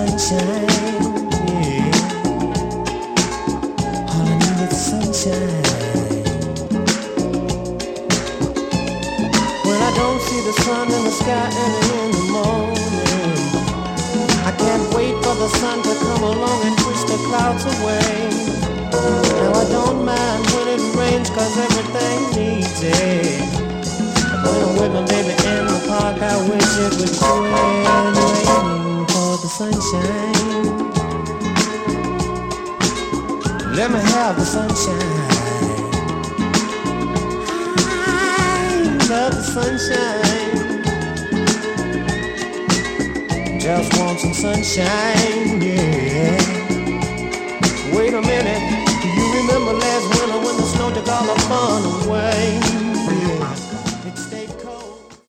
sunshine, yeah. All I need is sunshine. When I don't see the sun in the sky early in the morning, I can't wait for the sun to come along and push the clouds away. Now I don't mind when it rains, cause everything needs it. When I'm with my baby in the park, I wish it would quit raining for the sunshine. Let me have the sunshine. I love the sunshine. Just want some sunshine, yeah.